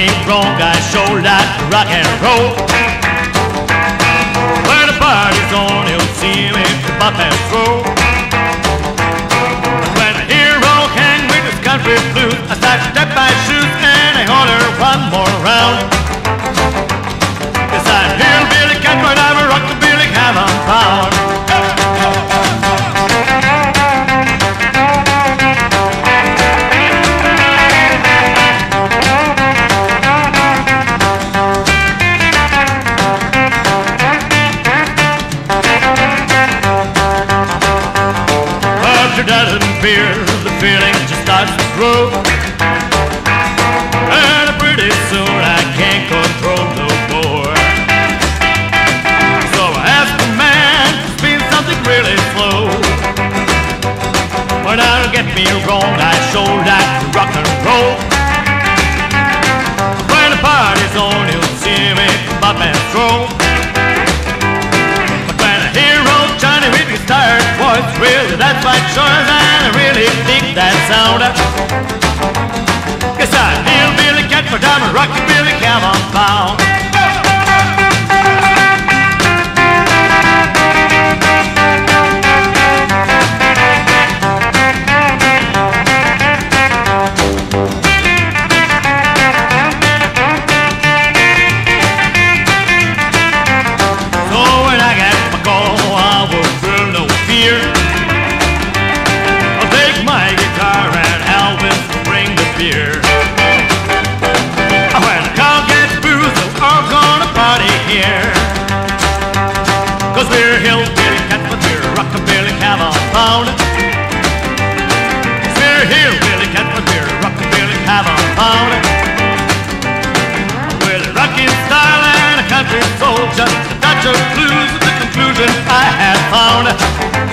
me wrong, I show that rock and roll. When the party's on, you'll see me pop and throw. When I hear rock and with this country blues, I start to step my shoes and I holler one more round. Yes, I'm hillbilly cat, but I'm a rockabilly heaven bound. After that and fear, the feeling just starts to grow, and pretty soon I can't control no more. So I ask the man to spin something really slow. But now don't get me wrong, I show like rock and roll. When the party's on, you'll see me pop and throw. But when I hear old Johnny with his tired voice, really that's my choice, and I really dig that sound. Guess I'm hillbilly cat, but I'm a rockabilly cowboy bound. So when I get my call, I will feel no fear. I'll take my guitar and Elvis will bring the beer. When the crowd gets booze, we're all gonna party here. 'Cause we're hillbilly cat, but we're rockabilly cowboy bound. 'Cause we're hillbilly cat, but we're rockabilly cowboy bound. With a rockin' style and a country soul, just a touch of blues is the conclusion I have found.